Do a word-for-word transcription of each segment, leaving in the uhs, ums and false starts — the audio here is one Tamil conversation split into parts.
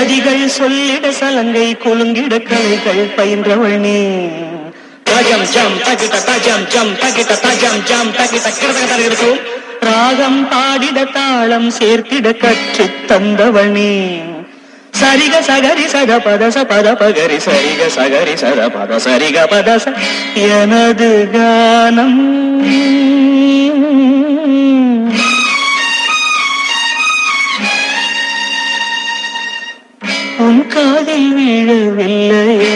சதிகள் சொல்லிட சலங்கை குலுங்கிட கலைகள் பயின்றவள் நீ. தஜம் ஜம் தகிட தஜம் ஜம் தகிட தஜம் ஜம் தகிட கிடதகதர் இருக்கும். ராகம் பாடிட தாளம் சேர்த்திட கற்று தந்தவள் நீ. சரிக சகரி சத பதச பத பகரி சரிக சகரி சத பத சரிக பதச. எனது கானம் உன் காதில் விழவில்லையா,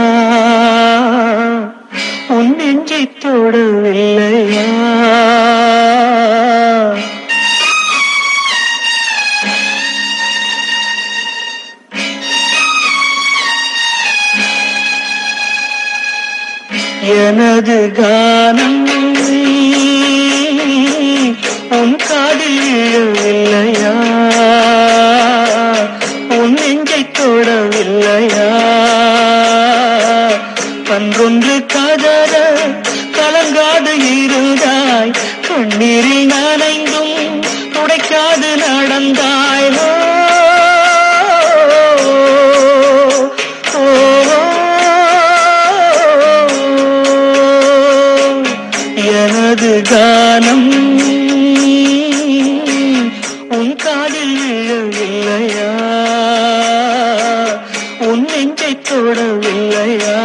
உன் நெஞ்சை தொடவில்லையா. எனது கானம் உன் காதில் விழவில்லையா, உன் நெஞ்சை தொடவில்லையா. கன்றொன்று கதற கலங்காது இருந்தாய், கண்ணீரில் நனைந்தும் துடைக்காது நடந்தாய். எனது கானம் உன் காதில் விழவில்லையா, உன் நெஞ்சை தொடவில்லையா.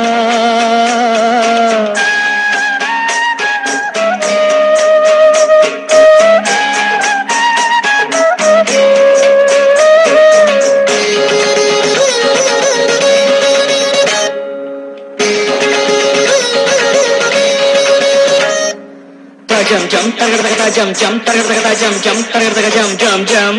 Jam jam targar targar jam jam targar targar jam jam targar targar jam jam jam.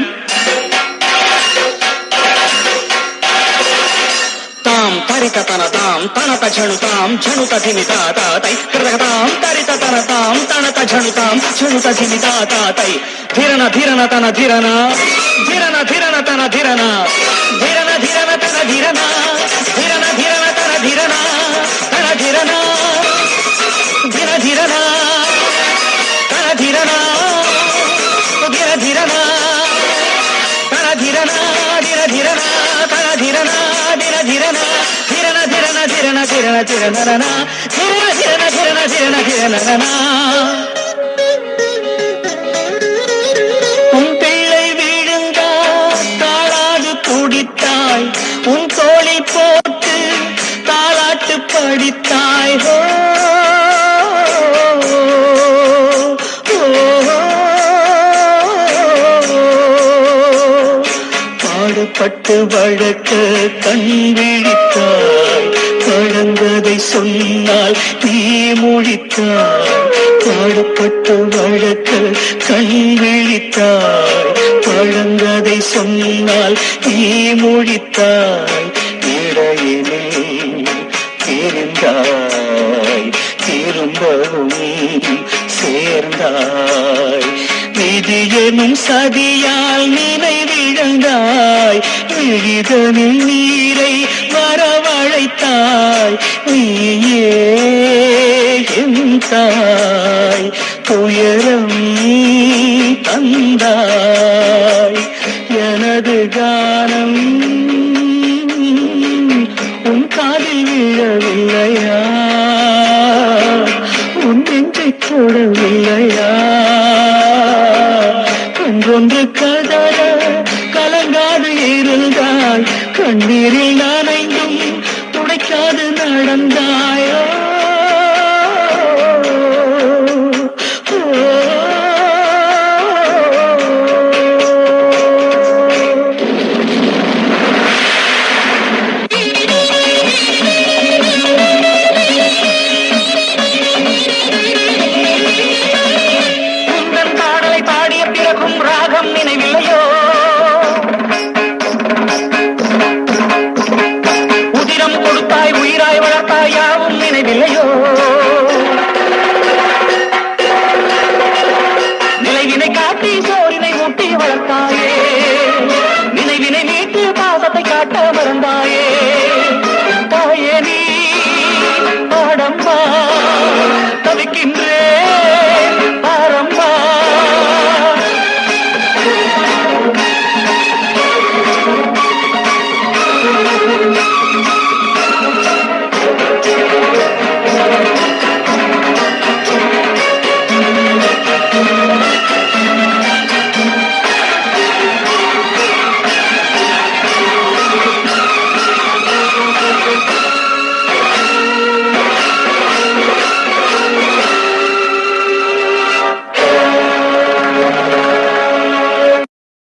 Tam tarita tana tam tana ta jhanu tam jhanu ta dhimi ta ta tai targar tam tarita tana tam tana ta jhanu tam jhanu ta dhimi ta ta tai. Dhirana dhirana tana dhirana dhirana dhirana tana dhirana dhirana dhirana tana dhirana dhirana dhirana tana dhirana tana dhirana dhira dhirana धीरना धीरा धीरना तारा धीरना धीरा धीरना तारा धीरना धीरा धीरना धीरना धीरना धीरना धीरना धीरना रना धीरना धीरना धीरना धीरना धीरना रना. உன் பிள்ளை விழுந்தா தாளாது துடித்தாய், உன் தோளை போட்டு தாளாட்டு படித்தாய். பட்டு வழக்க கண் விழித்தாய், பழங்கதை சொன்னால் நீ மொழித்தாய். பாடுபட்டு வழக்க கண் விழித்தாய், பழங்கதை சொன்னால் நீ மொழித்தாய். இடையிலே தெரிந்தாய், திரும்பவும் சேர்ந்தாய். விதியெனும் சதியால் நினைவிழந்தாய், விழிதனில் நீரை வரவழைத்தாய். நீயே என் தாய், துயரம் தந்தாய். எனது கானம் உன் காதில் விழவில்லையா, உன் நெஞ்சை தொடவில்லையா. கன்றொன்று கதற கலங்காது இருந்தாய், கண்ணீரில் நனைந்தும் துடைக்காது நடந்தாயோ. நினைவினை காட்டி சோரினை ஊட்டி வளர்த்தாயே, நினைவினை மீட்டு பாசத்தை காட்ட மறந்தாயே. தாயே நீ பாடம்பா தவிக்கின்றே